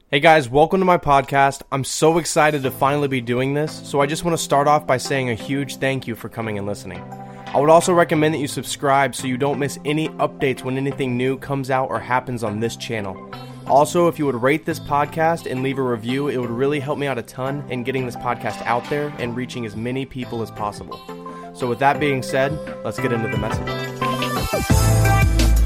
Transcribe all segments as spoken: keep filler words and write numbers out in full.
Hey guys, welcome to my podcast. I'm so excited to finally be doing this, so I just want to start off by saying a huge thank you for coming and listening. I would also recommend that you subscribe so you don't miss any updates when anything new comes out or happens on this channel. Also, if you would rate this podcast and leave a review, it would really help me out a ton in getting this podcast out there and reaching as many people as possible. So with that being said, let's get into the message.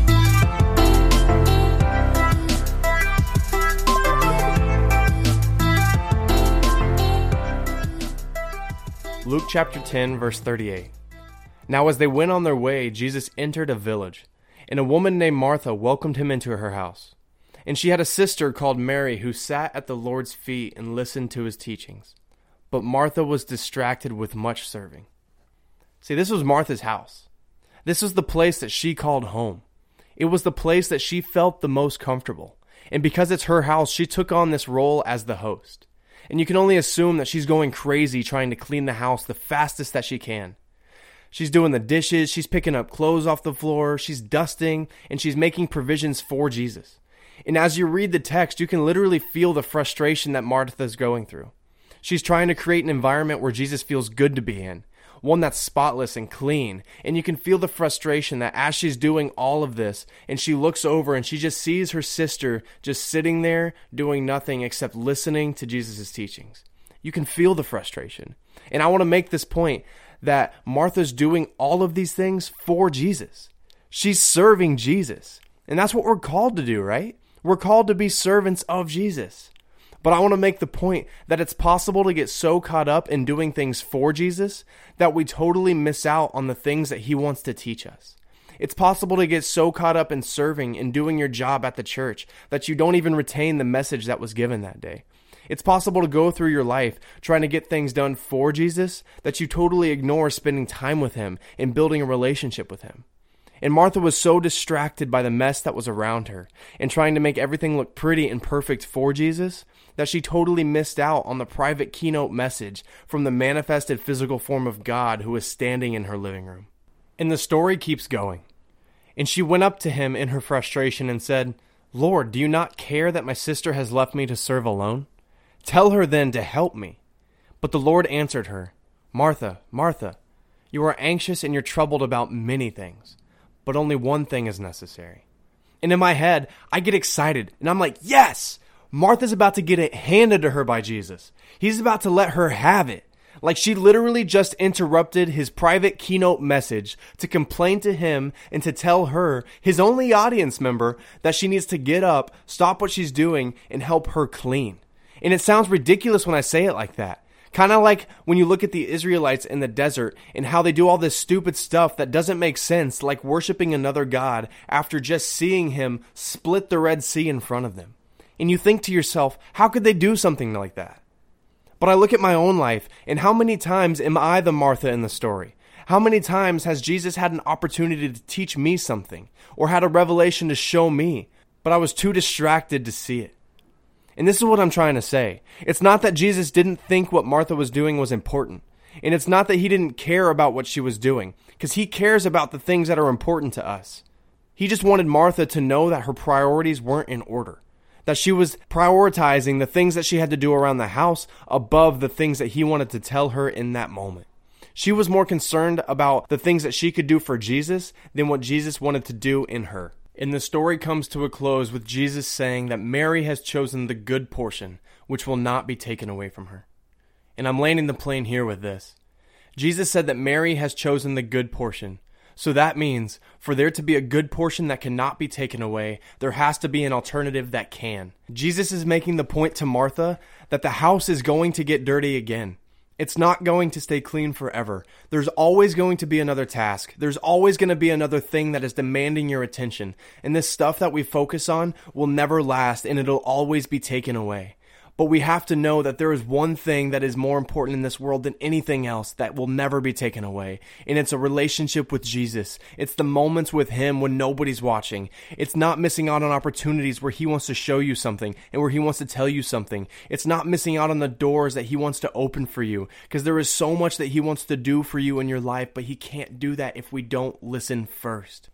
Luke chapter ten, verse thirty-eight. Now as they went on their way, Jesus entered a village, and a woman named Martha welcomed him into her house. And she had a sister called Mary who sat at the Lord's feet and listened to his teachings. But Martha was distracted with much serving. See, this was Martha's house. This was the place that she called home. It was the place that she felt the most comfortable. And because it's her house, she took on this role as the host. And you can only assume that she's going crazy trying to clean the house the fastest that she can. She's doing the dishes, she's picking up clothes off the floor, she's dusting, and she's making provisions for Jesus. And as you read the text, you can literally feel the frustration that Martha's going through. She's trying to create an environment where Jesus feels good to be in, one that's spotless and clean. And you can feel the frustration that as she's doing all of this, and she looks over and she just sees her sister just sitting there doing nothing except listening to Jesus' teachings. You can feel the frustration. And I want to make this point that Martha's doing all of these things for Jesus. She's serving Jesus. And that's what we're called to do, right? We're called to be servants of Jesus. But I want to make the point that it's possible to get so caught up in doing things for Jesus that we totally miss out on the things that he wants to teach us. It's possible to get so caught up in serving and doing your job at the church that you don't even retain the message that was given that day. It's possible to go through your life trying to get things done for Jesus that you totally ignore spending time with him and building a relationship with him. And Martha was so distracted by the mess that was around her and trying to make everything look pretty and perfect for Jesus that she totally missed out on the private keynote message from the manifested physical form of God who was standing in her living room. And the story keeps going. And she went up to him in her frustration and said, "Lord, do you not care that my sister has left me to serve alone? Tell her then to help me." But the Lord answered her, "Martha, Martha, you are anxious and you're troubled about many things, but only one thing is necessary." And in my head, I get excited and I'm like, yes! Martha's about to get it handed to her by Jesus. He's about to let her have it. Like she literally just interrupted his private keynote message to complain to him and to tell her, his only audience member, that she needs to get up, stop what she's doing, and help her clean. And it sounds ridiculous when I say it like that. Kind of like when you look at the Israelites in the desert and how they do all this stupid stuff that doesn't make sense, like worshiping another god after just seeing him split the Red Sea in front of them. And you think to yourself, how could they do something like that? But I look at my own life, and how many times am I the Martha in the story? How many times has Jesus had an opportunity to teach me something, or had a revelation to show me, but I was too distracted to see it? And this is what I'm trying to say. It's not that Jesus didn't think what Martha was doing was important. And it's not that he didn't care about what she was doing, because he cares about the things that are important to us. He just wanted Martha to know that her priorities weren't in order. That she was prioritizing the things that she had to do around the house above the things that he wanted to tell her in that moment. She was more concerned about the things that she could do for Jesus than what Jesus wanted to do in her. And the story comes to a close with Jesus saying that Mary has chosen the good portion, which will not be taken away from her. And I'm landing the plane here with this. Jesus said that Mary has chosen the good portion. So that means for there to be a good portion that cannot be taken away, there has to be an alternative that can. Jesus is making the point to Martha that the house is going to get dirty again. It's not going to stay clean forever. There's always going to be another task. There's always going to be another thing that is demanding your attention. And this stuff that we focus on will never last and it'll always be taken away. But we have to know that there is one thing that is more important in this world than anything else that will never be taken away. And it's a relationship with Jesus. It's the moments with him when nobody's watching. It's not missing out on opportunities where he wants to show you something and where he wants to tell you something. It's not missing out on the doors that he wants to open for you, because there is so much that he wants to do for you in your life, but he can't do that if we don't listen first.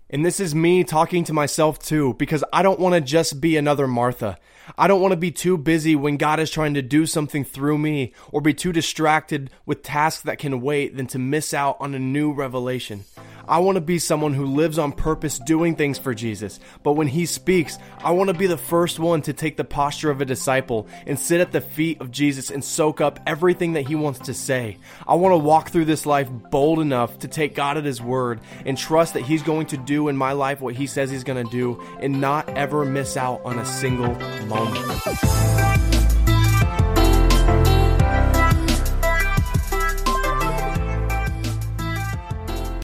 And this is me talking to myself too, because I don't want to just be another Martha. I don't want to be too busy when God is trying to do something through me, or be too distracted with tasks that can wait than to miss out on a new revelation. I want to be someone who lives on purpose doing things for Jesus, but when He speaks, I want to be the first one to take the posture of a disciple and sit at the feet of Jesus and soak up everything that He wants to say. I want to walk through this life bold enough to take God at His word and trust that He's going to do in my life what He says He's going to do, and not ever miss out on a single moment.